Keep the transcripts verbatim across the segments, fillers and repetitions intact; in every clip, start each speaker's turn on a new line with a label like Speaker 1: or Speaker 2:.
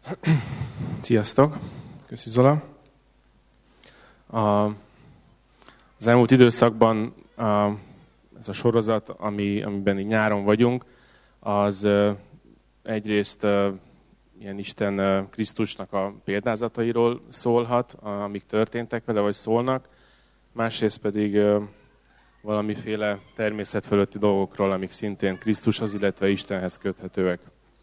Speaker 1: Sziasztok! Köszi Zola! A, az elmúlt időszakban a, ez a sorozat, ami, amiben így nyáron vagyunk, az egyrészt ilyen Isten Krisztusnak a példázatairól szólhat, amik történtek vele, vagy szólnak, másrészt pedig valamiféle természet fölötti dolgokról, amik szintén Krisztushoz, illetve Istenhez köthetőek.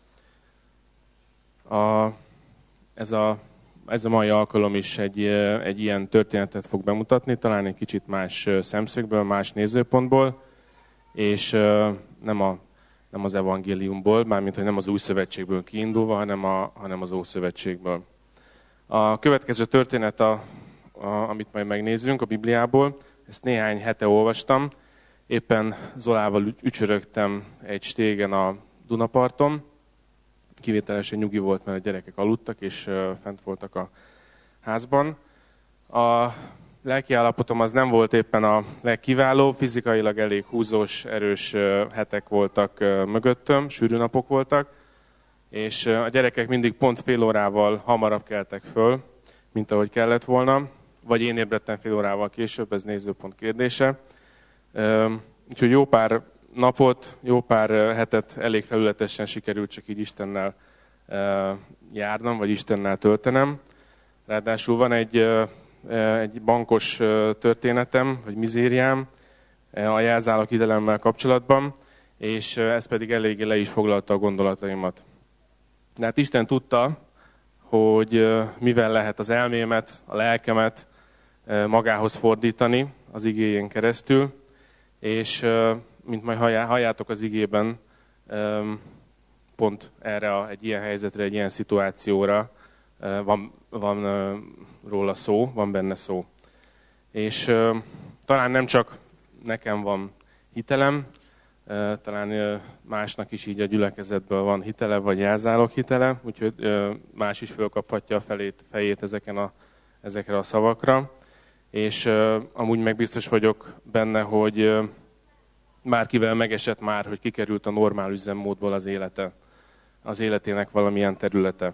Speaker 1: A, ez, a, ez a mai alkalom is egy, egy ilyen történetet fog bemutatni, talán egy kicsit más szemszögből, más nézőpontból, és nem, a, nem az evangéliumból, mármint hogy nem az új szövetségből kiindulva, hanem, a, hanem az ószövetségből. A következő történet, a, a, amit majd megnézzünk a Bibliából, ezt néhány hete olvastam, éppen Zolával ücsörögtem egy stégen a Dunaparton, kivételesen nyugi volt, mert a gyerekek aludtak, és fent voltak a házban. A lelki állapotom az nem volt éppen a legkiválóbb, fizikailag elég húzós, erős hetek voltak mögöttöm, sűrű napok voltak, és a gyerekek mindig pont fél órával hamarabb keltek föl, mint ahogy kellett volna, vagy én ébredtem fél órával később, ez nézőpont kérdése. Úgyhogy jó pár napot, jó pár hetet elég felületesen sikerült csak így Istennel járnom, vagy Istennel töltenem. Ráadásul van egy, egy bankos történetem, vagy mizériám a jelzálog hitelemmel kapcsolatban, és ez pedig eléggé le is foglalta a gondolataimat. De hát Isten tudta, hogy mivel lehet az elmémet, a lelkemet magához fordítani az igéjén keresztül, és mint majd halljátok az igében, pont erre a, egy ilyen helyzetre, egy ilyen szituációra van, van róla szó, van benne szó. És talán nem csak nekem van hitelem, talán másnak is így a gyülekezetből van hitele, vagy jelzálog hitele, úgyhogy más is fölkaphatja a felét, fejét ezeken a, ezekre a szavakra. És amúgy meg biztos vagyok benne, hogy bárkivel megesett már, hogy kikerült a normál üzemmódból az élete, az életének valamilyen területe.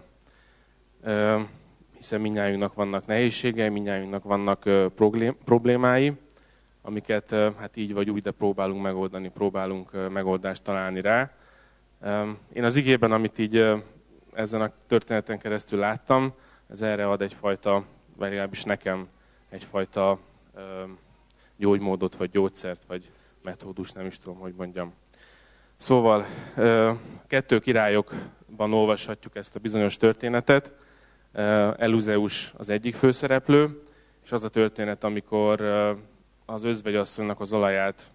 Speaker 1: Hiszen mindnyájunknak vannak nehézségei, mindnyájunknak vannak problémái, amiket hát így vagy úgy, de próbálunk megoldani, próbálunk megoldást találni rá. Én az igében, amit így ezen a történeten keresztül láttam, ez erre ad egyfajta, vagy legalábbis nekem egyfajta gyógymódot, vagy gyógyszert, vagy metódus, nem is tudom, hogy mondjam. Szóval Kettő Királyokban olvashatjuk ezt a bizonyos történetet. Elúzeus az egyik főszereplő, és az a történet, amikor az özvegyasszonynak az olaját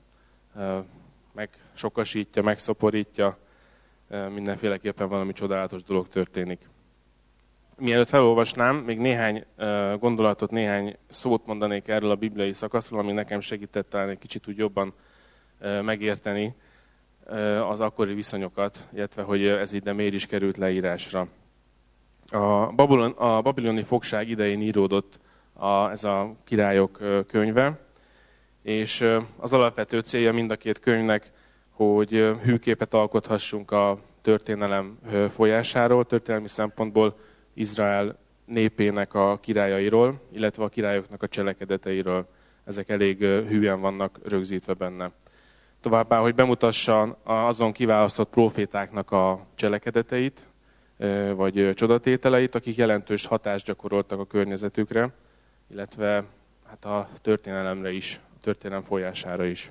Speaker 1: megsokasítja, megszoporítja, mindenféleképpen valami csodálatos dolog történik. Mielőtt felolvasnám, még néhány gondolatot, néhány szót mondanék erről a bibliai szakaszról, ami nekem segített talán egy kicsit úgy jobban megérteni az akkori viszonyokat, illetve hogy ez ide miért is került leírásra. A, Babylon, a babiloni fogság idején íródott a, ez a Királyok könyve, és az alapvető célja mind a két könyvnek, hogy hűképet alkothassunk a történelem folyásáról, történelmi szempontból Izrael népének a királyairól, illetve a királyoknak a cselekedeteiről. Ezek elég hűen vannak rögzítve benne. Továbbá, hogy bemutassa azon kiválasztott prófétáknak a cselekedeteit, vagy csodatételeit, akik jelentős hatást gyakoroltak a környezetükre, illetve hát a történelemre is, a történelem folyására is.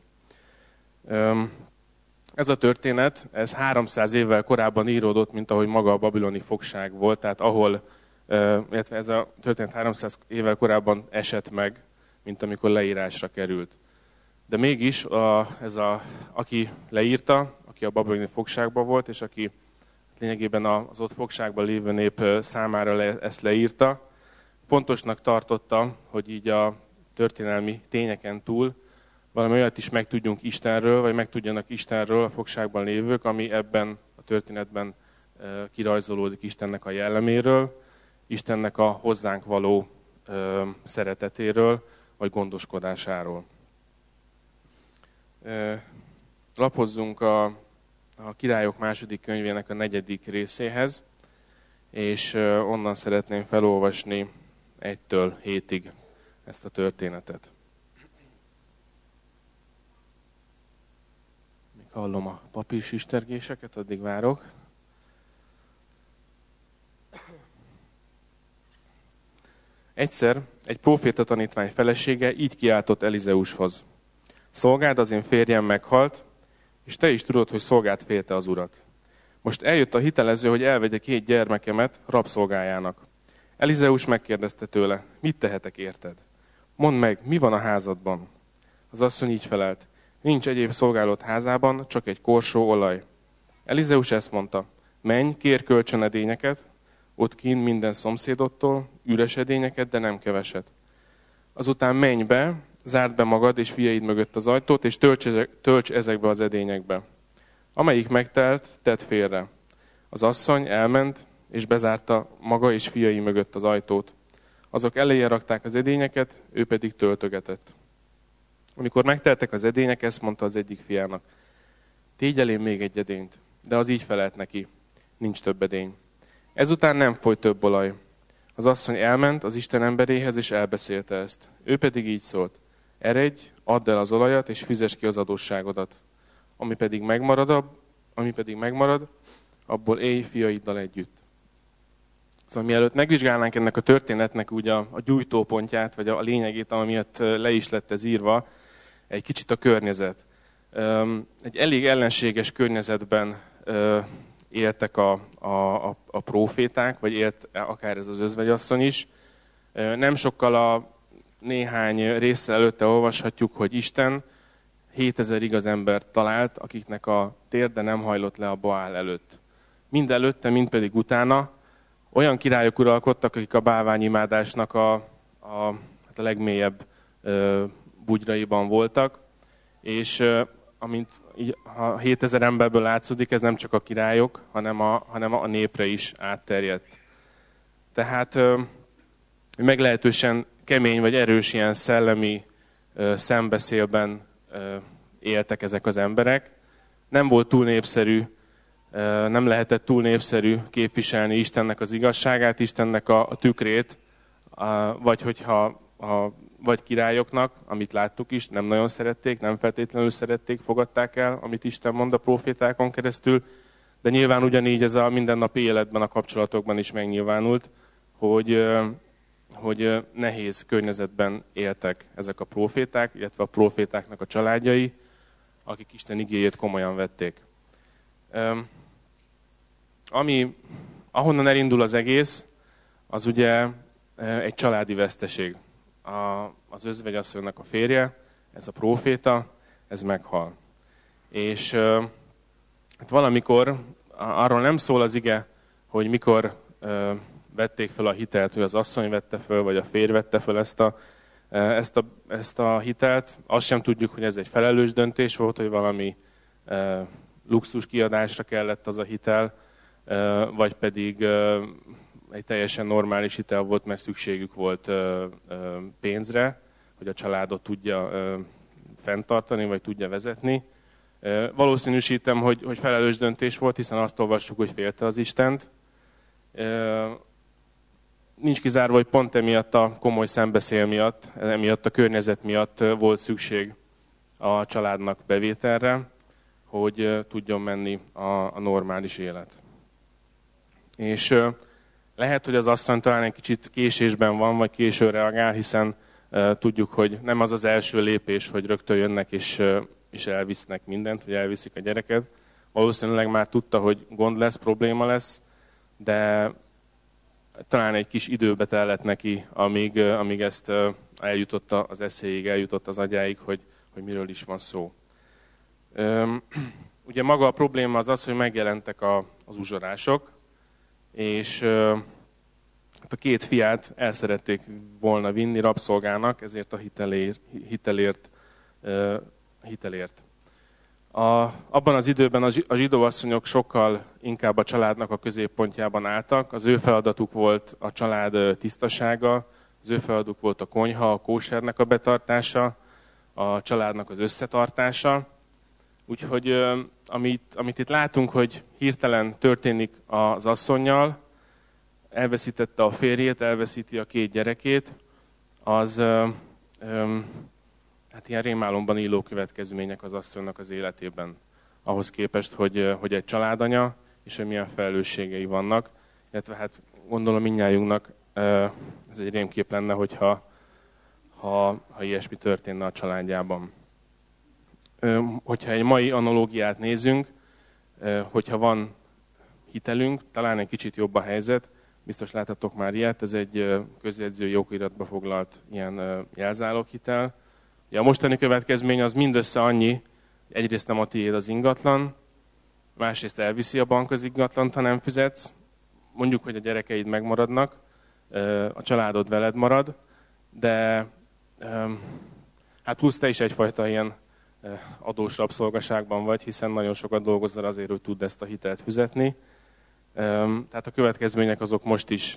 Speaker 1: Ez a történet, ez háromszáz évvel korábban íródott, mint ahogy maga a babiloni fogság volt, tehát ahol, illetve ez a történet háromszáz évvel korábban esett meg, mint amikor leírásra került. De mégis a, ez a, aki leírta, aki a babiloni fogságban volt, és aki lényegében az ott fogságban lévő nép számára le, ezt leírta, fontosnak tartotta, hogy így a történelmi tényeken túl valami olyat is megtudjunk Istenről, vagy megtudjanak Istenről a fogságban lévők, ami ebben a történetben kirajzolódik Istennek a jelleméről, Istennek a hozzánk való szeretetéről, vagy gondoskodásáról. Lapozzunk a, a Királyok második könyvének a negyedik részéhez, és onnan szeretném felolvasni egytől hétig ezt a történetet. Még hallom a papírsistergéseket, addig várok. Egyszer egy próféta tanítvány felesége így kiáltott Elizeushoz. Szolgád, az én férjem meghalt, és te is tudod, hogy szolgád félte az urat. Most eljött a hitelező, hogy elvegye két gyermekemet rabszolgájának. Elizeus megkérdezte tőle, mit tehetek érted? Mondd meg, mi van a házadban? Az asszony így felelt, nincs egyéb szolgálót házában, csak egy korsó olaj. Elizeus ezt mondta, menj, kérj kölcsön edényeket, ott kint minden szomszédodtól, üres edényeket, de nem keveset. Azután menj be, zárd be magad és fiaid mögött az ajtót, és tölts, ezek, tölts ezekbe az edényekbe. Amelyik megtelt, tedd félre. Az asszony elment, és bezárta maga és fiai mögött az ajtót. Azok eléje rakták az edényeket, ő pedig töltögetett. Amikor megteltek az edények, ezt mondta az egyik fiának. Tégy elém még egy edényt, de az így felelt neki. Nincs több edény. Ezután nem folyt több olaj. Az asszony elment az Isten emberéhez, és elbeszélte ezt. Ő pedig így szólt. Eredj, add el az olajat, és fizess ki az adósságodat. Ami pedig megmarad, ami pedig megmarad, abból élj fiaiddal együtt. Szóval mielőtt megvizsgálnánk ennek a történetnek úgy a, a gyújtópontját, vagy a, a lényegét, ami miatt le is lett ez írva, egy kicsit a környezet. Egy elég ellenséges környezetben éltek a, a, a, a próféták, vagy élt akár ez az özvegyasszony is. Nem sokkal a néhány résszel előtte olvashatjuk, hogy Isten hétezer igaz embert talált, akiknek a térde nem hajlott le a Baál előtt. Mind előtte, mind pedig utána olyan királyok uralkodtak, akik a bálványimádásnak a, a, hát a legmélyebb ö, bugyraiban voltak, és ö, amint így, ha hétezer emberből látszódik, ez nem csak a királyok, hanem a, hanem a népre is átterjedt. Tehát ö, meglehetősen kemény vagy erős ilyen szellemi ö, szembeszélben ö, éltek ezek az emberek. Nem volt túl népszerű, nem lehetett túl népszerű képviselni Istennek az igazságát, Istennek a, a tükrét, a, vagy hogyha a, vagy királyoknak, amit láttuk is, nem nagyon szerették, nem feltétlenül szerették, fogadták el, amit Isten mond a prófétákon keresztül, de nyilván ugyanígy ez a mindennapi életben, a kapcsolatokban is megnyilvánult, hogy, hogy nehéz környezetben éltek ezek a próféták, illetve a prófétáknak a családjai, akik Isten igéjét komolyan vették. Ami, ahonnan elindul az egész, az ugye egy családi veszteség. A, az özvegyasszonynak a férje, ez a próféta, ez meghal. És hát valamikor, arról nem szól az ige, hogy mikor vették fel a hitelt, hogy az asszony vette föl, vagy a férj vette föl ezt a, ezt a, ezt a hitelt. Azt sem tudjuk, hogy ez egy felelős döntés volt, hogy valami luxus kiadásra kellett az a hitel, vagy pedig egy teljesen normális hitel volt, mert szükségük volt pénzre, hogy a családot tudja fenntartani, vagy tudja vezetni. Valószínűsítem, hogy, hogy felelős döntés volt, hiszen azt olvassuk, hogy félte az Istent. Nincs kizárva, hogy pont emiatt a komoly szembeszél miatt, emiatt a környezet miatt volt szükség a családnak bevételre, hogy tudjon menni a, a normális élet. És lehet, hogy az asszony talán egy kicsit késésben van, vagy későn reagál, hiszen tudjuk, hogy nem az az első lépés, hogy rögtön jönnek és, és elvisznek mindent, vagy elviszik a gyereket. Valószínűleg már tudta, hogy gond lesz, probléma lesz, de talán egy kis időbe tellett neki, amíg, amíg ezt eljutott az eszéig, eljutott az agyáig, hogy, hogy miről is van szó. Ugye maga a probléma az az, hogy megjelentek a, az uzsorások, és hát a két fiát el szerették volna vinni rabszolgának, ezért a hitelért. hitelért, hitelért. A, abban az időben a zsidó asszonyok sokkal inkább a családnak a középpontjában álltak. Az ő feladatuk volt a család tisztasága, az ő feladatuk volt a konyha, a kósernek a betartása, a családnak az összetartása. Úgyhogy amit, amit itt látunk, hogy hirtelen történik az asszonnyal, elveszítette a férjét, elveszíti a két gyerekét, az ö, ö, hát ilyen rémálomban illó következmények az asszonynak az életében. Ahhoz képest, hogy, hogy egy családanya, és hogy milyen felelősségei vannak. Illetve hát gondolom mindnyájunknak ez egy rémkép lenne, hogyha ha, ha ilyesmi történne a családjában. Hogyha egy mai analógiát nézünk, hogyha van hitelünk, talán egy kicsit jobb a helyzet, biztos láthatok már ilyet, ez egy közjegyzői okiratba foglalt ilyen jelzáloghitel. A mostani következmény az mindössze annyi, egyrészt nem a tiéd az ingatlan, másrészt elviszi a bank az ingatlant, ha nem fizetsz, mondjuk, hogy a gyerekeid megmaradnak, a családod veled marad, de hát plusz te is egyfajta ilyen adós rabszolgaságban vagy, hiszen nagyon sokat dolgozol azért, hogy tudd ezt a hitelt fizetni. Tehát a következmények azok most is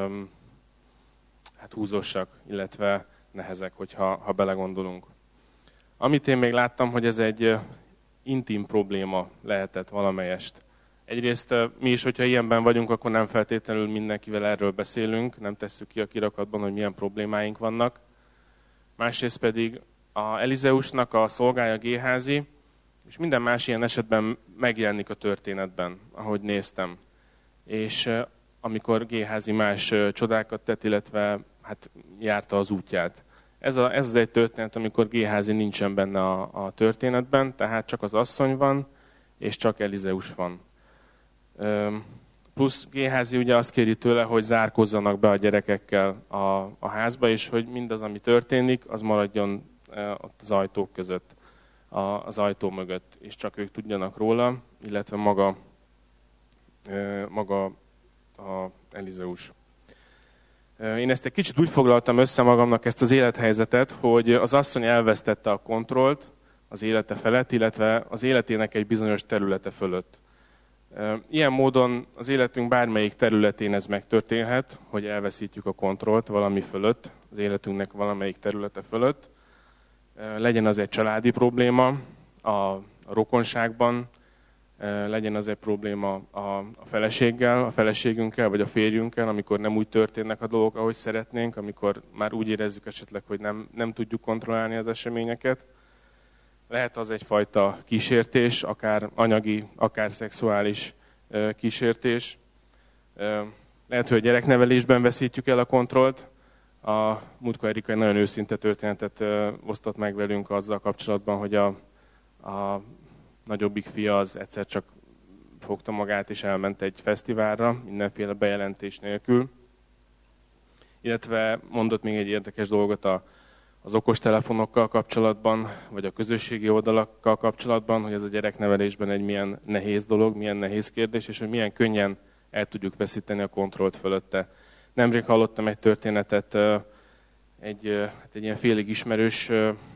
Speaker 1: hát húzósak, illetve nehezek, hogyha ha belegondolunk. Amit én még láttam, hogy ez egy intim probléma lehetett valamelyest. Egyrészt mi is, hogyha ilyenben vagyunk, akkor nem feltétlenül mindenkivel erről beszélünk, nem tesszük ki a kirakatban, hogy milyen problémáink vannak. Másrészt pedig a Elizeusnak a szolgája Géházi, és minden más ilyen esetben megjelenik a történetben, ahogy néztem. És amikor Géházi más csodákat tett, illetve hát járta az útját. Ez, a, ez az egy történet, amikor Géházi nincsen benne a, a történetben, tehát csak az asszony van, és csak Elizeus van. Plusz Géházi ugye azt kéri tőle, hogy zárkozzanak be a gyerekekkel a, a házba, és hogy mindaz, ami történik, az maradjon ott az ajtók között, a, az ajtó mögött, és csak ők tudjanak róla, illetve maga, maga a Elizeus. Én ezt egy kicsit úgy foglaltam össze magamnak, ezt az élethelyzetet, hogy az asszony elvesztette a kontrollt az élete felett, illetve az életének egy bizonyos területe fölött. Ilyen módon az életünk bármelyik területén ez megtörténhet, hogy elveszítjük a kontrollt valami fölött, az életünknek valamelyik területe fölött. Legyen az egy családi probléma a rokonságban, legyen az egy probléma a feleséggel, a feleségünkkel, vagy a férjünkkel, amikor nem úgy történnek a dolgok, ahogy szeretnénk, amikor már úgy érezzük esetleg, hogy nem, nem tudjuk kontrollálni az eseményeket. Lehet az egyfajta kísértés, akár anyagi, akár szexuális kísértés. Lehet, hogy a gyereknevelésben veszítjük el a kontrollt. A múltkor Erika egy nagyon őszinte történetet osztott meg velünk azzal kapcsolatban, hogy a, a nagyobbik fia az egyszer csak fogta magát és elment egy fesztiválra, mindenféle bejelentés nélkül. Illetve mondott még egy érdekes dolgot a, az okostelefonokkal kapcsolatban, vagy a közösségi oldalakkal kapcsolatban, hogy ez a gyereknevelésben egy milyen nehéz dolog, milyen nehéz kérdés, és hogy milyen könnyen el tudjuk veszíteni a kontrollt fölötte. Nemrég hallottam egy történetet egy, egy ilyen félig ismerős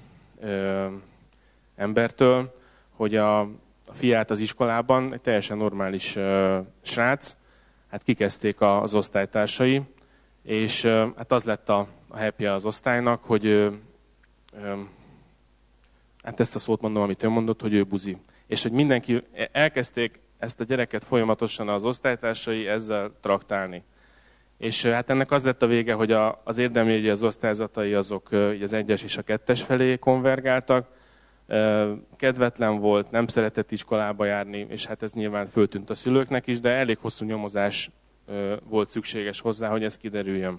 Speaker 1: embertől, hogy a, a fiát az iskolában, egy teljesen normális uh, srác, hát kikezdték a, az osztálytársai, és uh, hát az lett a, a happy az osztálynak, hogy uh, um, hát ezt a szót mondom, amit ő mondott, hogy ő buzi. És hogy mindenki, elkezdték ezt a gyereket folyamatosan az osztálytársai ezzel traktálni. És uh, hát ennek az lett a vége, hogy a, az érdemjegyi az osztályzatai azok uh, az egyes és a kettes felé konvergáltak, kedvetlen volt, nem szeretett iskolába járni, és hát ez nyilván föltűnt a szülőknek is, de elég hosszú nyomozás volt szükséges hozzá, hogy ez kiderüljön.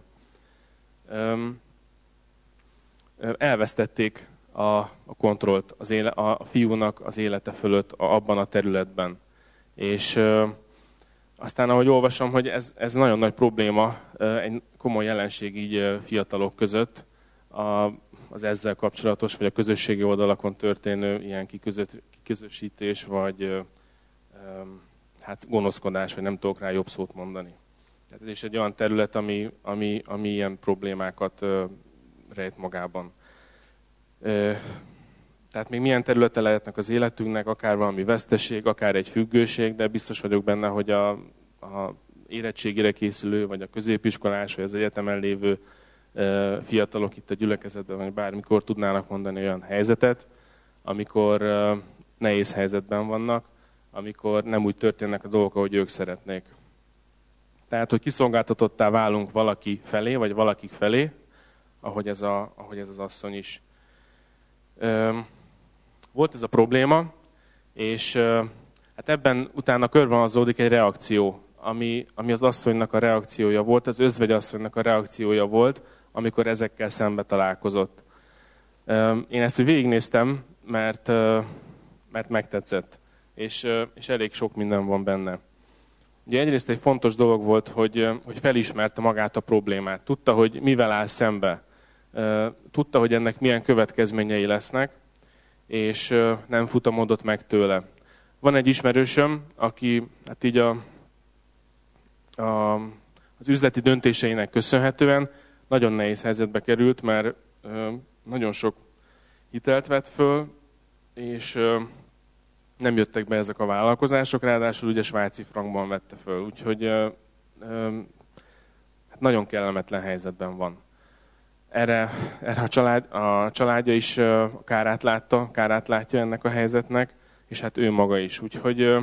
Speaker 1: Elvesztették a, a kontrollt az éle, a fiúnak az élete fölött a, abban a területben. És aztán, ahogy olvasom, hogy ez, ez nagyon nagy probléma, egy komoly jelenség így fiatalok között, a, az ezzel kapcsolatos, vagy a közösségi oldalakon történő ilyen kiközösítés, vagy hát gonoszkodás, vagy nem tudok rá jobb szót mondani. Tehát ez is egy olyan terület, ami, ami, ami ilyen problémákat rejt magában. Tehát még milyen területe lehetnek az életünknek, akár valami veszteség, akár egy függőség, de biztos vagyok benne, hogy a, a érettségére készülő, vagy a középiskolás, vagy az egyetemen lévő fiatalok itt a gyülekezetben, vagy bármikor tudnának mondani olyan helyzetet, amikor nehéz helyzetben vannak, amikor nem úgy történnek a dolgok, ahogy ők szeretnék. Tehát, hogy kiszolgáltatottá válunk valaki felé, vagy valakik felé, ahogy ez, a, ahogy ez az asszony is. Volt ez a probléma, és hát ebben utána körvonalazódik egy reakció, ami, ami az asszonynak a reakciója volt, az özvegyasszonynak a reakciója volt, amikor ezekkel szembe találkozott. Én ezt úgy végignéztem, mert, mert megtetszett, és, és elég sok minden van benne. Ugye egyrészt egy fontos dolog volt, hogy, hogy felismerte magát a problémát. Tudta, hogy mivel áll szembe. Tudta, hogy ennek milyen következményei lesznek, és nem futamodott meg tőle. Van egy ismerősöm, aki hát így a, a, az üzleti döntéseinek köszönhetően nagyon nehéz helyzetbe került, mert nagyon sok hitelt vett föl, és nem jöttek be ezek a vállalkozások, ráadásul ugye svájci frankban vette föl, úgyhogy hát nagyon kellemetlen helyzetben van. Erre, erre a, család, a családja is kárát látta, kárát látja ennek a helyzetnek, és hát ő maga is. Úgyhogy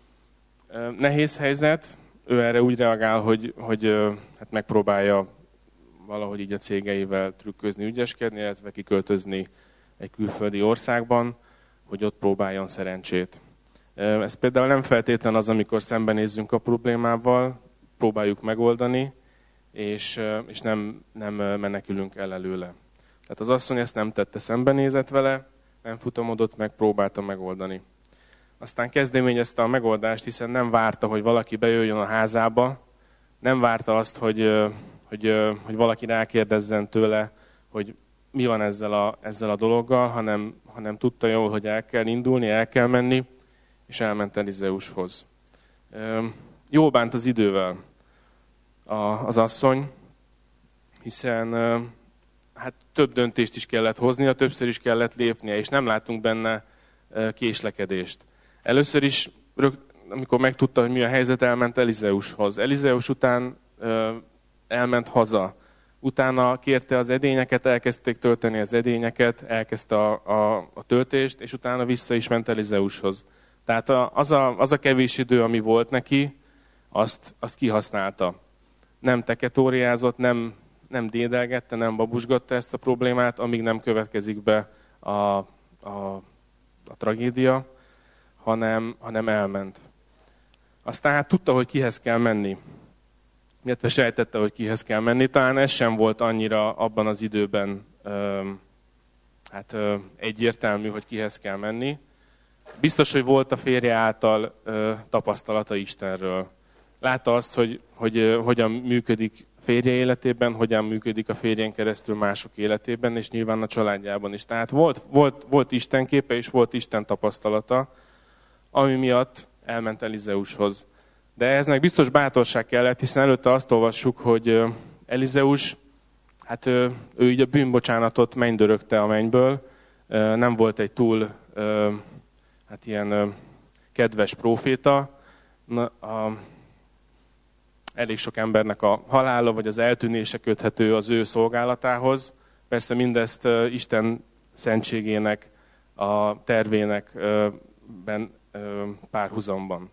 Speaker 1: nehéz helyzet, ő erre úgy reagál, hogy, hogy hát megpróbálja valahogy így a cégeivel trükközni, ügyeskedni, illetve kiköltözni egy külföldi országban, hogy ott próbáljon szerencsét. Ez például nem feltétlen az, amikor szembenézzünk a problémával, próbáljuk megoldani, és, és nem, nem menekülünk el előle. Tehát az asszony ezt nem tette, szembenézett vele, nem futamodott meg, próbálta megoldani. Aztán kezdeményezte a megoldást, hiszen nem várta, hogy valaki bejöjjön a házába, nem várta azt, hogy, hogy, hogy valaki rákérdezzen tőle, hogy mi van ezzel a, ezzel a dologgal, hanem, hanem tudta jól, hogy el kell indulni, el kell menni, és elment Elizeushoz. Jól bánt az idővel az asszony, hiszen hát több döntést is kellett hoznia, többször is kellett lépnie, és nem látunk benne késlekedést. Először is, amikor megtudta, hogy mi a helyzet, elment Elizeushoz. Elizeus után elment haza. Utána kérte az edényeket, elkezdték tölteni az edényeket, elkezdte a, a, a töltést, és utána vissza is ment Elizeushoz. Tehát a, az, a, az a kevés idő, ami volt neki, azt, azt kihasználta. Nem teketóriázott, nem, nem dédelgette, nem babusgatta ezt a problémát, amíg nem következik be a, a, a tragédia, hanem, hanem elment. Aztán hát tudta, hogy kihez kell menni. Illetve sejtette, hogy kihez kell menni. Talán ez sem volt annyira abban az időben ö, hát, ö, egyértelmű, hogy kihez kell menni. Biztos, hogy volt a férje által ö, tapasztalata Istenről. Látta azt, hogy, hogy ö, hogyan működik férje életében, hogyan működik a férjen keresztül mások életében, és nyilván a családjában is. Tehát volt, volt, volt Isten képe, és volt Isten tapasztalata, ami miatt elment Elizeushoz. De ehhez meg biztos bátorság kellett, hiszen előtte azt olvassuk, hogy Elizeus, hát ő, ő így a bűnbocsánatot mennydörögte a mennyből, nem volt egy túl hát ilyen kedves próféta. A, elég sok embernek a halála vagy az eltűnése köthető az ő szolgálatához. Persze mindezt Isten szentségének, a tervének ben, párhuzamban.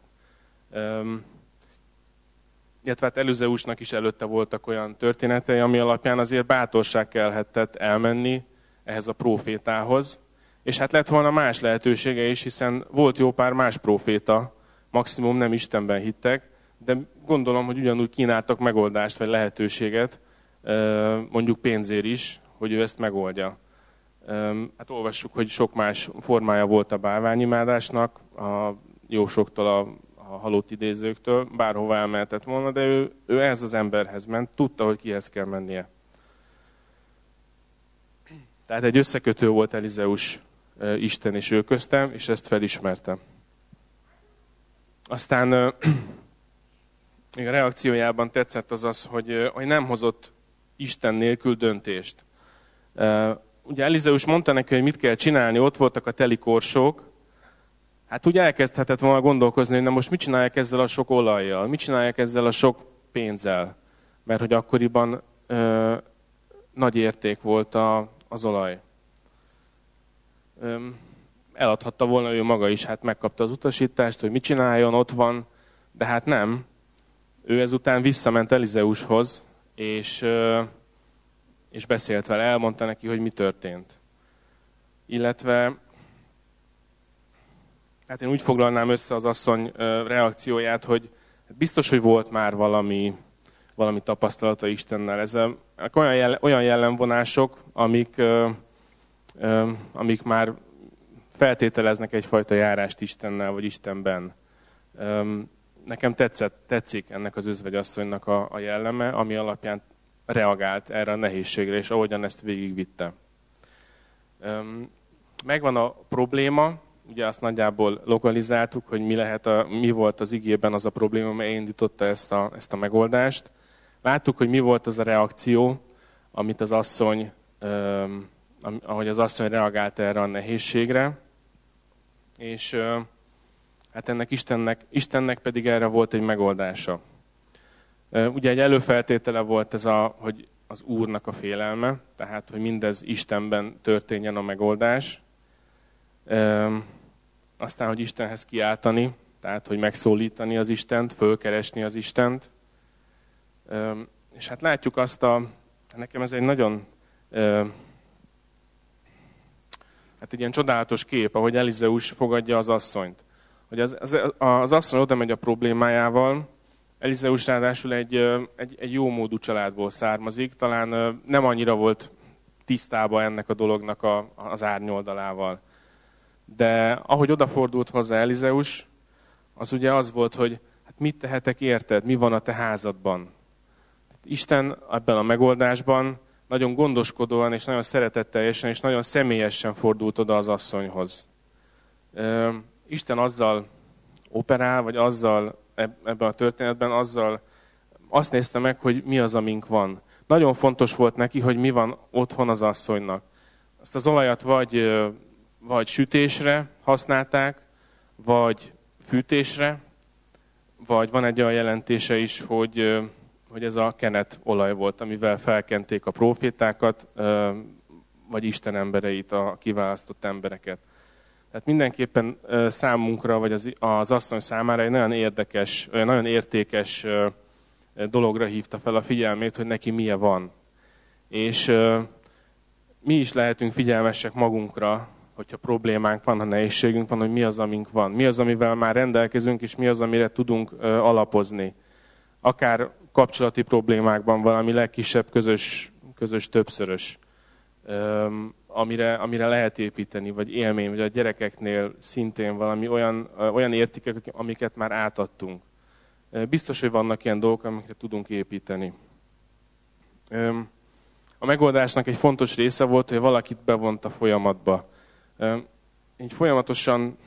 Speaker 1: Illetve hát Elizeusnak is előtte voltak olyan történetei, ami alapján azért bátorság kellhetett elmenni ehhez a prófétához. És hát lett volna más lehetősége is, hiszen volt jó pár más próféta, maximum nem Istenben hittek, de gondolom, hogy ugyanúgy kínáltak megoldást vagy lehetőséget, mondjuk pénzért is, hogy ő ezt megoldja. Hát olvassuk, hogy sok más formája volt a bálványimádásnak, a jósoktól, a, a halott idézőktől, bárhova elmehetett volna, de ő, ő ehhez az emberhez ment, tudta, hogy kihez kell mennie. Tehát egy összekötő volt Elizeus Isten és ő köztem, és ezt felismerte. Aztán még a reakciójában tetszett az az, hogy, hogy nem hozott Isten nélkül döntést. Ugye Elizeus mondta neki, hogy mit kell csinálni, ott voltak a teli korsók. Hát úgy elkezdhetett volna gondolkozni, hogy na most mit csinálják ezzel a sok olajjal, mit csinálják ezzel a sok pénzzel. Mert hogy akkoriban ö, nagy érték volt a, az olaj. Ö, eladhatta volna ő maga is, hát megkapta az utasítást, hogy mit csináljon, ott van, de hát nem. ő ezután visszament Elizeushoz, és, és beszélt vele, elmondta neki, hogy mi történt. Illetve, hát én úgy foglalnám össze az asszony reakcióját, hogy biztos, hogy volt már valami, valami tapasztalata Istennel. Ez a, olyan, jell, olyan jellemvonások, amik, amik már feltételeznek egyfajta járást Istennel, vagy Istenben. Nekem tetszett, tetszik ennek az özvegyasszonynak a, a jelleme, ami alapján reagált erre a nehézségre, és ahogyan ezt végigvitte. Megvan a probléma, ugye azt nagyjából lokalizáltuk, hogy mi, lehet a, mi volt az igében az a probléma, amely indította ezt a, ezt a megoldást. Láttuk, hogy mi volt az a reakció, amit az asszony, ahogy az asszony reagált erre a nehézségre, és hát ennek Istennek, Istennek pedig erre volt egy megoldása. Ugye egy előfeltétele volt ez, a, hogy az Úrnak a félelme, tehát hogy mindez Istenben történjen a megoldás. Aztán, hogy Istenhez kiáltani, tehát hogy megszólítani az Istent, fölkeresni az Istent. És hát látjuk azt a, nekem ez egy nagyon, hát egy ilyen csodálatos kép, ahogy Elizeus fogadja az asszonyt. Hogy az, az, az asszony oda megy a problémájával, Elizeus ráadásul egy, egy, egy jó módú családból származik, talán nem annyira volt tisztában ennek a dolognak a, az árnyoldalával. De ahogy odafordult hozzá Elizeus, az ugye az volt, hogy hát mit tehetek érted, mi van a te házadban. Isten ebben a megoldásban nagyon gondoskodóan és nagyon szeretetteljesen és nagyon személyesen fordult oda az asszonyhoz. Isten azzal operál, vagy azzal ebben a történetben, azzal azt nézte meg, hogy mi az, amink van. Nagyon fontos volt neki, hogy mi van otthon az asszonynak. Azt az olajat vagy, vagy sütésre használták, vagy fűtésre, vagy van egy olyan jelentése is, hogy, hogy ez a kenet olaj volt, amivel felkenték a prófétákat, vagy Isten embereit, a kiválasztott embereket. Tehát mindenképpen számunkra, vagy az, az asszony számára egy nagyon érdekes, nagyon értékes dologra hívta fel a figyelmét, hogy neki milyen van. És mi is lehetünk figyelmesek magunkra, hogyha problémánk van, ha nehézségünk van, hogy mi az, amink van. Mi az, amivel már rendelkezünk, és mi az, amire tudunk alapozni. Akár kapcsolati problémákban valami legkisebb közös, közös többszörös, amire, amire lehet építeni, vagy élmény, vagy a gyerekeknél szintén valami olyan, olyan értékek, amiket már átadtunk. Biztos, hogy vannak ilyen dolgok, amikre tudunk építeni. A megoldásnak egy fontos része volt, hogy valakit bevont a folyamatba. Így folyamatosan,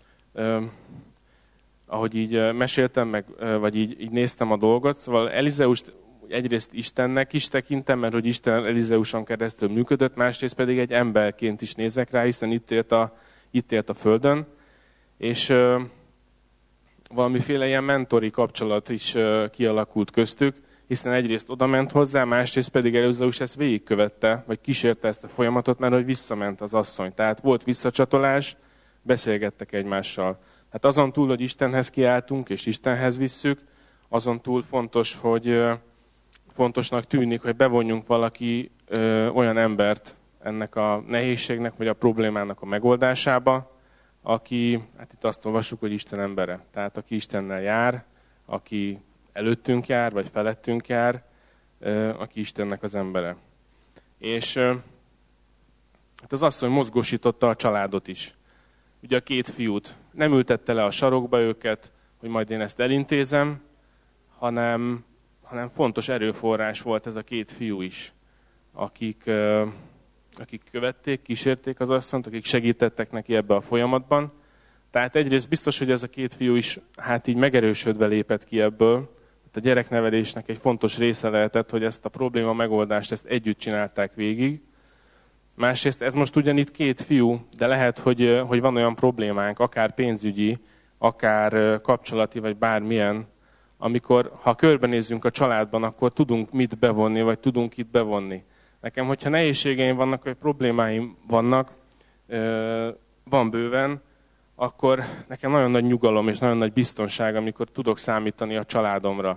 Speaker 1: ahogy így meséltem, meg, vagy így, így néztem a dolgot, szóval Elizeust egyrészt Istennek is tekintem, mert hogy Isten Elizeuson keresztül működött, másrészt pedig egy emberként is nézek rá, hiszen itt élt a, itt élt a Földön, és uh, valamiféle ilyen mentori kapcsolat is uh, kialakult köztük, hiszen egyrészt oda ment hozzá, másrészt pedig Elizeus ezt végigkövette, vagy kísérte ezt a folyamatot, mert hogy visszament az asszony. Tehát volt visszacsatolás, beszélgettek egymással. Hát azon túl, hogy Istenhez kiáltunk, és Istenhez visszük, azon túl fontos, hogy uh, fontosnak tűnik, hogy bevonjunk valaki ö, olyan embert ennek a nehézségnek, vagy a problémának a megoldásába, aki, hát itt azt olvassuk, hogy Isten embere. Tehát aki Istennel jár, aki előttünk jár, vagy felettünk jár, ö, aki Istennek az embere. És ö, hát az asszony mozgósította a családot is. Ugye a két fiút nem ültette le a sarokba őket, hogy majd én ezt elintézem, hanem hanem fontos erőforrás volt ez a két fiú is, akik, akik követték, kísérték az asszonyt, akik segítettek neki ebbe a folyamatban. Tehát egyrészt biztos, hogy ez a két fiú is hát így megerősödve lépett ki ebből. A gyereknevelésnek egy fontos része lehetett, hogy ezt a probléma megoldást ezt együtt csinálták végig. Másrészt ez most ugyanitt két fiú, de lehet, hogy, hogy van olyan problémánk, akár pénzügyi, akár kapcsolati, vagy bármilyen, amikor, ha körbenézzünk a családban, akkor tudunk mit bevonni, vagy tudunk itt bevonni. Nekem, hogyha nehézségeim vannak, vagy problémáim vannak, van bőven, akkor nekem nagyon nagy nyugalom és nagyon nagy biztonság, amikor tudok számítani a családomra.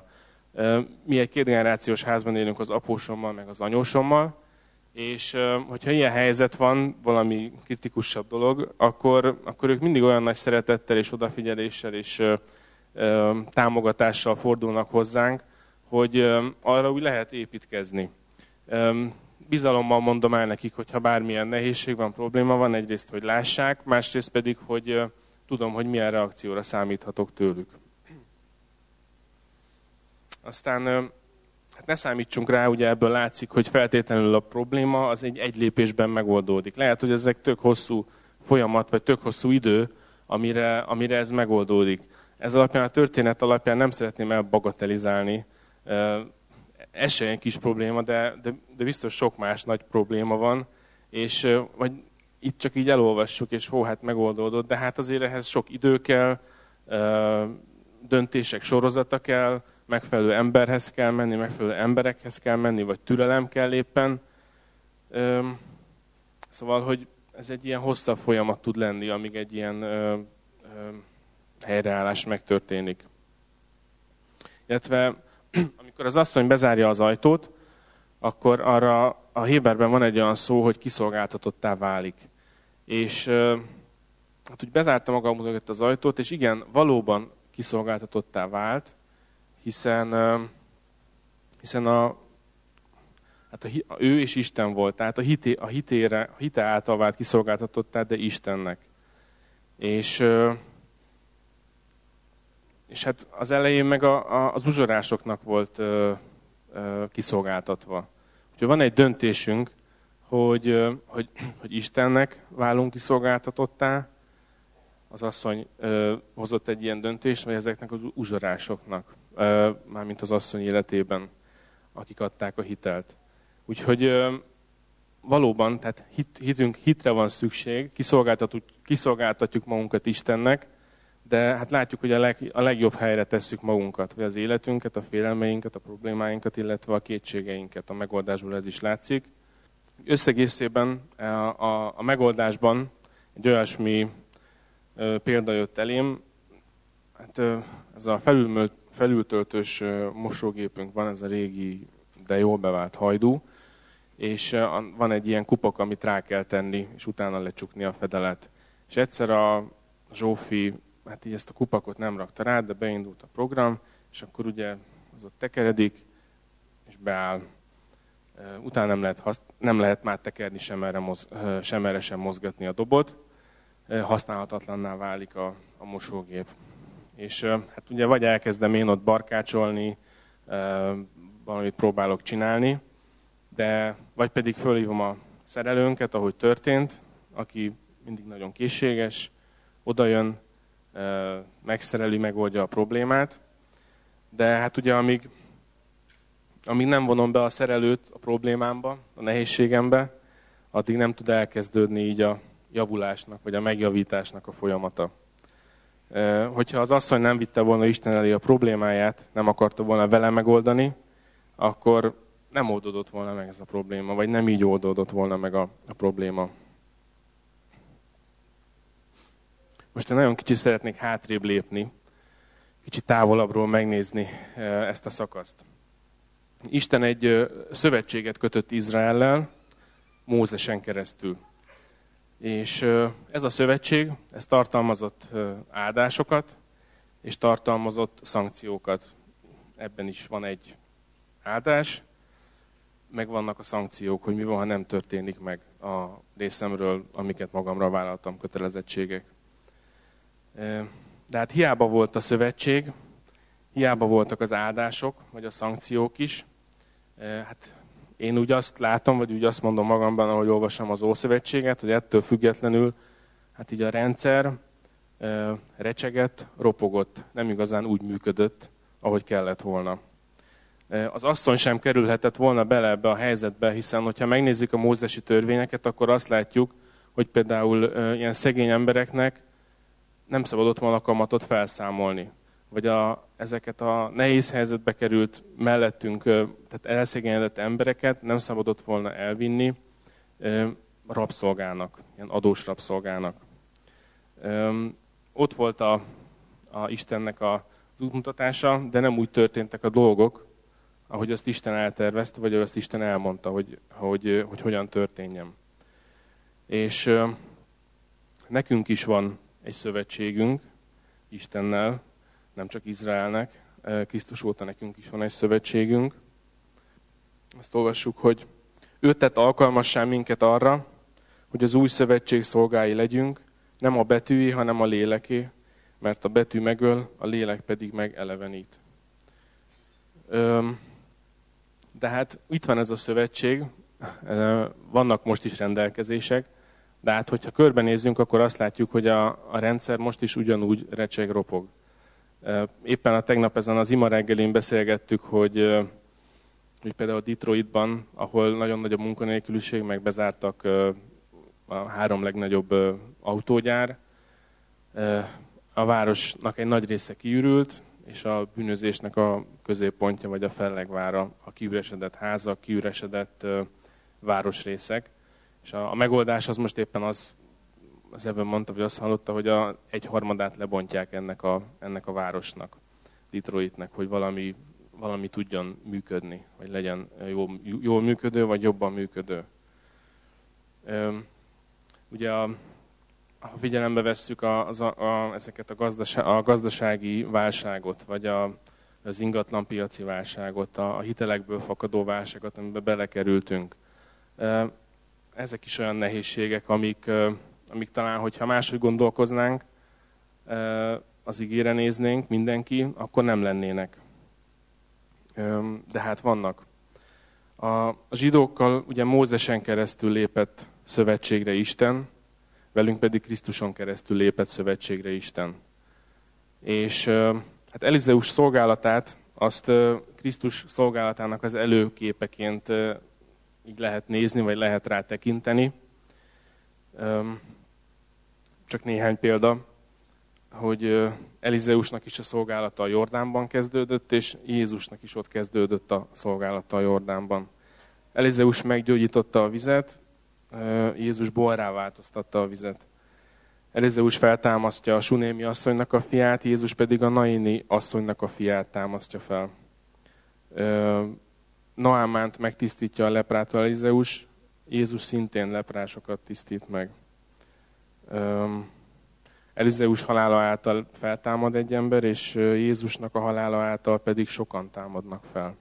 Speaker 1: Mi egy kétgenerációs házban élünk az apósommal, meg az anyósommal, és hogyha ilyen helyzet van, valami kritikusabb dolog, akkor, akkor ők mindig olyan nagy szeretettel és odafigyeléssel és támogatással fordulnak hozzánk, hogy arra úgy lehet építkezni. Bizalommal mondom el nekik, hogyha bármilyen nehézség van, probléma van, egyrészt, hogy lássák, másrészt pedig, hogy tudom, hogy milyen reakcióra számíthatok tőlük. Aztán hát ne számítsunk rá, ugye ebből látszik, hogy feltétlenül a probléma az egy, egy lépésben megoldódik. Lehet, hogy ezek tök hosszú folyamat, vagy tök hosszú idő, amire, amire ez megoldódik. Ez alapján, a történet alapján nem szeretném elbagatelizálni. Ez se egy kis probléma, de, de, de biztos sok más nagy probléma van, és vagy itt csak így elolvassuk, és hó, hát megoldódott, de hát azért ehhez sok idő kell, döntések sorozata kell, megfelelő emberhez kell menni, megfelelő emberekhez kell menni, vagy türelem kell éppen. Szóval, hogy ez egy ilyen hosszabb folyamat tud lenni, amíg egy ilyen ö, ö, helyreállás megtörténik. Illetve amikor az asszony bezárja az ajtót, akkor arra a Héberben van egy olyan szó, hogy kiszolgáltatottá válik. És hát úgy bezárta maga mögött az ajtót, és igen, valóban kiszolgáltatottá vált, hiszen, hiszen a, hát a, ő és Isten volt, tehát a, hité, a, hitére, a hite által vált kiszolgáltatottá, de Istennek. És, és hát az elején meg a, a, az uzsorásoknak volt ö, ö, kiszolgáltatva. Úgyhogy van egy döntésünk, hogy, hogy, hogy Istennek válunk kiszolgáltatottá. Az asszony ö, hozott egy ilyen döntést, vagy ezeknek az uzsorásoknak, ö, mármint az asszony életében, akik adták a hitelt. Úgyhogy ö, valóban, tehát hit, hitünk, hitre van szükség, kiszolgáltatjuk, kiszolgáltatjuk magunkat Istennek, de hát látjuk, hogy a, leg, a legjobb helyre tesszük magunkat, vagy az életünket, a félelmeinket, a problémáinkat, illetve a kétségeinket. A megoldásból ez is látszik. Összegészében a, a, a megoldásban egy olyasmi ö, példa jött elém. Hát, ö, ez a felül, felültöltős ö, mosógépünk van, ez a régi, de jól bevált hajdú, és ö, van egy ilyen kupak, amit rá kell tenni, és utána lecsukni a fedelet. És egyszer a Zsófi, hát így ezt a kupakot nem rakta rá, de beindult a program, és akkor ugye az ott tekeredik, és beáll. Utána nem lehet, hasz, nem lehet már tekerni, sem erre, moz, sem erre sem mozgatni a dobot. Használhatatlanná válik a, a mosógép. És hát ugye vagy elkezdem én ott barkácsolni, valamit próbálok csinálni, de vagy pedig fölhívom a szerelőnket, ahogy történt, aki mindig nagyon készséges, odajön, megszereli, megoldja a problémát. De hát ugye amíg, amíg nem vonom be a szerelőt a problémámba, a nehézségembe, addig nem tud elkezdődni így a javulásnak, vagy a megjavításnak a folyamata. Hogyha az asszony nem vitte volna Isten elé a problémáját, nem akarta volna vele megoldani, akkor nem oldódott volna meg ez a probléma, vagy nem így oldódott volna meg a, a probléma. Most én nagyon kicsit szeretnék hátrébb lépni, kicsit távolabbról megnézni ezt a szakaszt. Isten egy szövetséget kötött Izraellel, Mózesen keresztül. És ez a szövetség, ez tartalmazott áldásokat, és tartalmazott szankciókat. Ebben is van egy áldás, meg vannak a szankciók, hogy mi van, ha nem történik meg a részemről, amiket magamra vállaltam, kötelezettségek. De hát hiába volt a szövetség, hiába voltak az áldások, vagy a szankciók is. Hát én úgy azt látom, vagy úgy azt mondom magamban, ahogy olvasom az Ószövetséget, hogy ettől függetlenül hát így a rendszer recsegett, ropogott, nem igazán úgy működött, ahogy kellett volna. Az asszony sem kerülhetett volna bele ebbe a helyzetbe, hiszen hogyha megnézzük a mózesi törvényeket, akkor azt látjuk, hogy például ilyen szegény embereknek nem szabadott volna kamatot felszámolni. Vagy a, ezeket a nehéz helyzetbe került mellettünk, tehát elszegényedett embereket nem szabadott volna elvinni rabszolgának, ilyen adós rabszolgának. Ott volt a, a Istennek a, az útmutatása, de nem úgy történtek a dolgok, ahogy azt Isten eltervezte, vagy ahogy azt Isten elmondta, hogy, hogy, hogy hogyan történjen. És uh, nekünk is van egy szövetségünk Istennel, nem csak Izraelnek, Krisztus óta nekünk is van egy szövetségünk. Azt olvassuk, hogy ő tett alkalmassá minket arra, hogy az új szövetség szolgái legyünk, nem a betűi, hanem a léleké, mert a betű megöl, a lélek pedig megelevenít. De hát itt van ez a szövetség, vannak most is rendelkezések, de hát hogyha körbenézzünk, akkor azt látjuk, hogy a, a rendszer most is ugyanúgy recseg, ropog. Éppen a tegnap ezen az ima reggelén beszélgettük, hogy, hogy például Detroitban, ahol nagyon nagy a munkanélküliség, meg bezártak a három legnagyobb autógyár, a városnak egy nagy része kiürült, és a bűnözésnek a középpontja, vagy a fellegvára a kiüresedett házak, kiüresedett városrészek. És a, a megoldás az most éppen az, az ebben mondta, vagy azt hallotta, hogy a egyharmadát lebontják ennek a, ennek a városnak, Detroitnek, hogy valami, valami tudjon működni, vagy legyen jól, jól működő, vagy jobban működő. Üm, ugye a, ha figyelembe vesszük a, a, a, ezeket a, gazdaság, a gazdasági válságot, vagy a, az ingatlanpiaci válságot, a, a hitelekből fakadó válságot, amiben belekerültünk, ezek is olyan nehézségek, amik, amik talán, hogyha máshogy gondolkoznánk, az ígére néznénk mindenki, akkor nem lennének. De hát vannak. A, a zsidókkal ugye Mózesen keresztül lépett szövetségre Isten, velünk pedig Krisztuson keresztül lépett szövetségre Isten. És hát Elizeus szolgálatát, azt Krisztus szolgálatának az előképeként így lehet nézni, vagy lehet rá tekinteni. Csak néhány példa, hogy Elizeusnak is a szolgálata a Jordánban kezdődött, és Jézusnak is ott kezdődött a szolgálata a Jordánban. Elizeus meggyógyította a vizet, Jézus borrá változtatta a vizet. Elizeus feltámasztja a Sunémi asszonynak a fiát, Jézus pedig a Naini asszonynak a fiát támasztja fel. Naámánt megtisztítja a leprától Elizeus, Jézus szintén leprásokat tisztít meg. Elizeus halála által feltámad egy ember, és Jézusnak a halála által pedig sokan támadnak fel.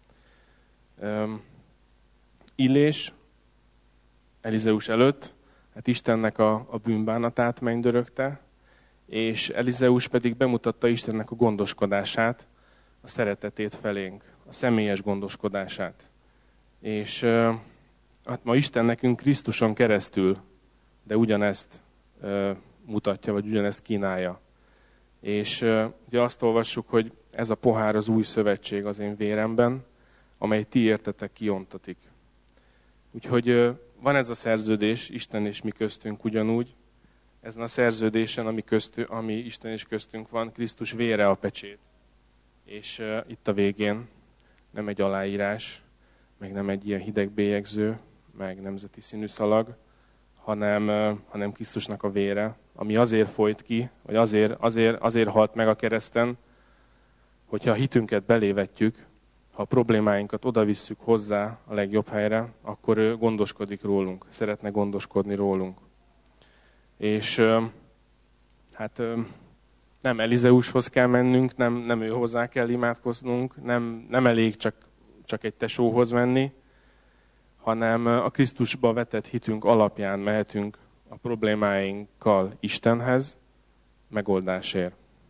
Speaker 1: Illés Elizeus előtt, hát Istennek a, a bűnbánatát mennydörögte, és Elizeus pedig bemutatta Istennek a gondoskodását, a szeretetét felénk, a személyes gondoskodását. És hát ma Isten nekünk Krisztuson keresztül, de ugyanezt mutatja, vagy ugyanezt kínálja. És ugye azt olvassuk, hogy ez a pohár az új szövetség az én véremben, amely ti értetek kiontatik. Úgyhogy van ez a szerződés, Isten és mi köztünk ugyanúgy. Ezen a szerződésen, ami, köztünk, ami Isten és köztünk van, Krisztus vére a pecsét. És uh, itt a végén nem egy aláírás, meg nem egy ilyen hideg bélyegző, meg nemzeti színű szalag, hanem, uh, hanem Krisztusnak a vére, ami azért folyt ki, vagy azért, azért, azért halt meg a kereszten, hogyha a hitünket belévetjük, ha a problémáinkat odavisszük hozzá a legjobb helyre, akkor ő gondoskodik rólunk, szeretne gondoskodni rólunk. És hát nem Elizeushoz kell mennünk, nem, nem ő hozzá kell imádkoznunk, nem, nem elég csak, csak egy tesóhoz menni, hanem a Krisztusba vetett hitünk alapján mehetünk a problémáinkkal Istenhez megoldásért.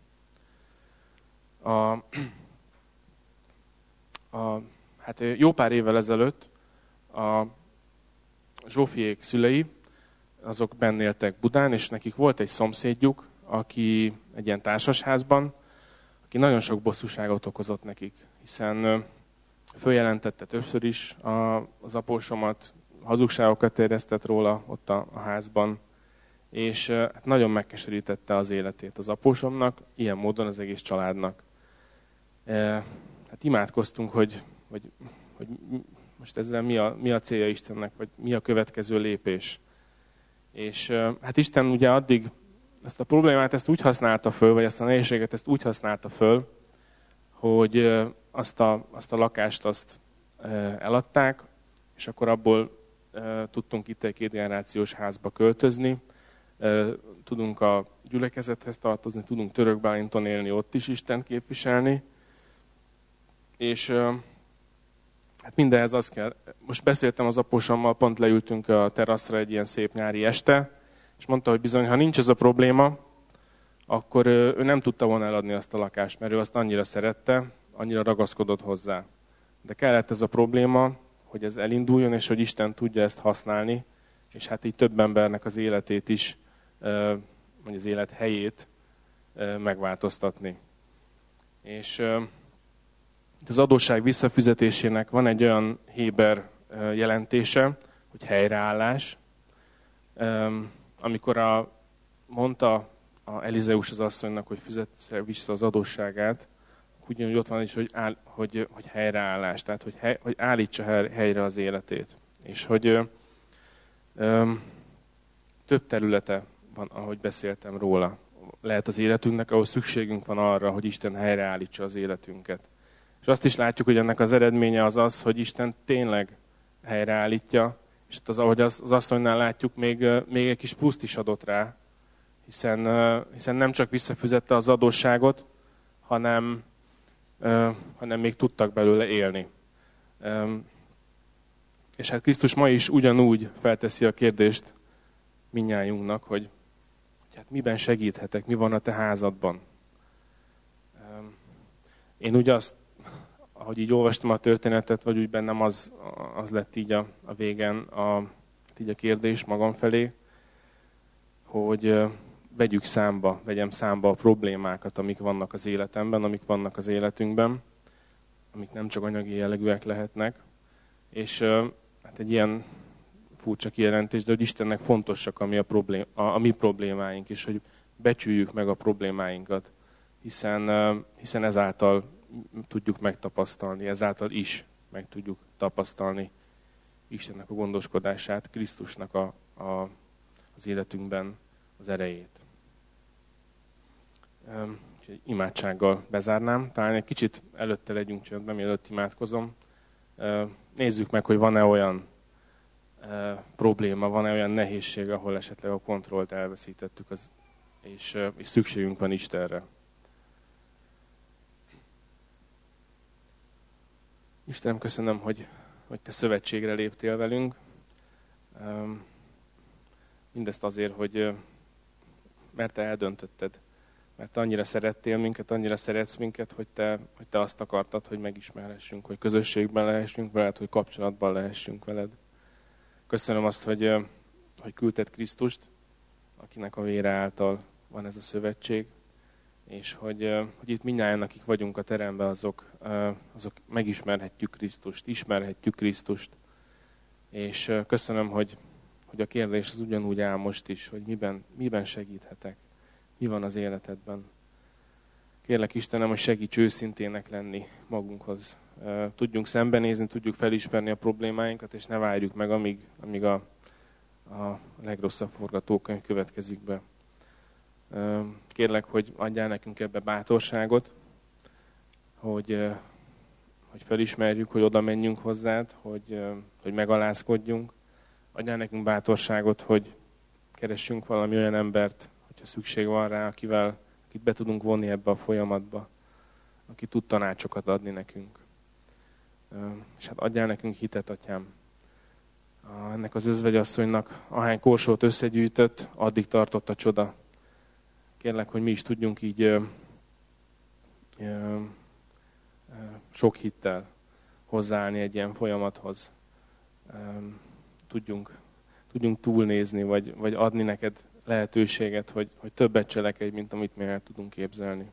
Speaker 1: A, a, hát jó pár évvel ezelőtt a Zsófiék szülei, azok benn éltek Budán, és nekik volt egy szomszédjuk, aki egy ilyen társasházban, aki nagyon sok bosszúságot okozott nekik, hiszen följelentette többször is az apósomat, hazugságokat terjesztett róla ott a, a házban, és hát nagyon megkeserítette az életét az apósomnak, ilyen módon az egész családnak. Hát imádkoztunk, hogy, hogy, hogy most ezzel mi a, mi a célja Istennek, vagy mi a következő lépés. És hát Isten ugye addig ezt a problémát ezt úgy használta föl, vagy ezt a nehézséget ezt úgy használta föl, hogy azt a, azt a lakást azt eladták, és akkor abból tudtunk itt egy kétgenerációs házba költözni, tudunk a gyülekezethez tartozni, tudunk Törökbálinton élni, ott is Istent képviselni, és hát mindenhez az kell. Most beszéltem az apósommal, pont leültünk a teraszra egy ilyen szép nyári este, és mondta, hogy bizony, ha nincs ez a probléma, akkor ő nem tudta volna eladni azt a lakást, mert ő azt annyira szerette, annyira ragaszkodott hozzá. De kellett ez a probléma, hogy ez elinduljon, és hogy Isten tudja ezt használni, és hát így több embernek az életét is, vagy az élet helyét megváltoztatni. És az adósság visszafizetésének van egy olyan héber jelentése, hogy helyreállás. Amikor a, mondta a Elizeus az asszonynak, hogy fizesse vissza az adósságát, ugyanúgy ott van is, hogy, áll, hogy, hogy helyreállás, tehát hogy, hely, hogy állítsa helyre az életét. És hogy ö, ö, több területe van, ahogy beszéltem róla. Lehet az életünknek, ahol szükségünk van arra, hogy Isten helyreállítsa az életünket. És azt is látjuk, hogy ennek az eredménye az az, hogy Isten tényleg helyreállítja, és az, ahogy az, az asszonynál látjuk, még, még egy kis pluszt is adott rá, hiszen, hiszen nem csak visszafizette az adósságot, hanem, hanem még tudtak belőle élni. És hát Krisztus ma is ugyanúgy felteszi a kérdést mindnyájunknak, hogy, hogy hát miben segíthetek, mi van a te házadban. Én úgy azt, ahogy így olvastam a történetet, vagy úgy bennem az, az lett így a, a végen a, így a kérdés magam felé, hogy vegyük számba, vegyem számba a problémákat, amik vannak az életemben, amik vannak az életünkben, amik nem csak anyagi jellegűek lehetnek. És hát egy ilyen furcsa kijelentés, de hogy Istennek fontosak a mi, a problém, a, a mi problémáink, és hogy becsüljük meg a problémáinkat, hiszen, hiszen ezáltal tudjuk megtapasztalni, ezáltal is meg tudjuk tapasztalni Istennek a gondoskodását, Krisztusnak a, a, az életünkben az erejét. Úgyhogy imádsággal bezárnám. Talán egy kicsit előtte legyünk csöndben, mielőtt imádkozom. Nézzük meg, hogy van-e olyan probléma, van-e olyan nehézség, ahol esetleg a kontrollt elveszítettük, az, és, és szükségünk van Istenre. Istenem, köszönöm, hogy, hogy te szövetségre léptél velünk. Mindezt azért, hogy mert te eldöntötted, mert te annyira szerettél minket, annyira szeretsz minket, hogy te, hogy te azt akartad, hogy megismerhessünk, hogy közösségben lehessünk veled, hogy kapcsolatban lehessünk veled. Köszönöm azt, hogy, hogy küldted Krisztust, akinek a vére által van ez a szövetség, és hogy, hogy itt mindnyájan, akik vagyunk a teremben, azok, azok megismerhetjük Krisztust, ismerhetjük Krisztust. És köszönöm, hogy, hogy a kérdés az ugyanúgy áll most is, hogy miben, miben segíthetek, mi van az életedben. Kérlek Istenem, hogy segíts őszintének lenni magunkhoz. Tudjunk szembenézni, tudjuk felismerni a problémáinkat, és ne várjuk meg, amíg, amíg a, a legrosszabb forgatókönyv következik be. Kérlek, hogy adjál nekünk ebbe bátorságot, hogy, hogy felismerjük, hogy oda menjünk hozzád, hogy, hogy megalázkodjunk. Adjál nekünk bátorságot, hogy keressünk valami olyan embert, hogyha szükség van rá, akivel, akit be tudunk vonni ebbe a folyamatba, aki tud tanácsokat adni nekünk. És hát adjál nekünk hitet, Atyám. Ennek az özvegyasszonynak ahány korsót összegyűjtött, addig tartott a csoda. Kérlek, hogy mi is tudjunk így ö, ö, ö, sok hittel hozzáállni egy ilyen folyamathoz. Ö, tudjunk, tudjunk túlnézni, vagy, vagy adni neked lehetőséget, hogy, hogy többet cselekedj, mint amit mi el tudunk képzelni.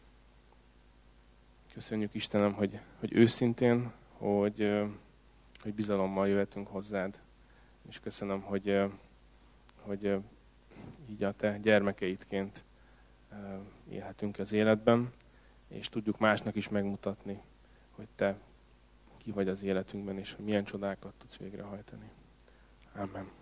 Speaker 1: Köszönjük Istenem, hogy, hogy őszintén, hogy, hogy bizalommal jöhetünk hozzád. És köszönöm, hogy, hogy így a te gyermekeidként élhetünk az életben, és tudjuk másnak is megmutatni, hogy te ki vagy az életünkben, és hogy milyen csodákat tudsz végrehajtani. Amen.